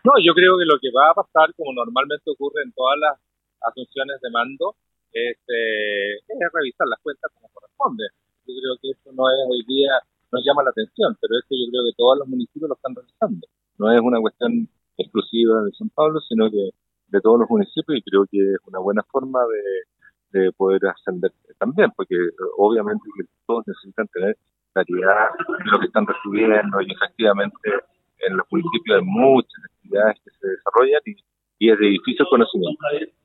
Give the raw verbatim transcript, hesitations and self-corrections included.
No, yo creo que lo que va a pasar, como normalmente ocurre en todas las asunciones de mando, es, eh, es revisar las cuentas como corresponde. Yo creo que eso no es hoy día, nos llama la atención, pero esto yo creo que todos los municipios lo están realizando. No es una cuestión exclusiva de San Pablo, sino que de todos los municipios, y creo que es una buena forma de, de poder ascender también, porque eh, obviamente que todos necesitan tener claridad de lo que están recibiendo y efectivamente en los municipios hay muchas actividades que se desarrollan y, y es de difícil conocimiento.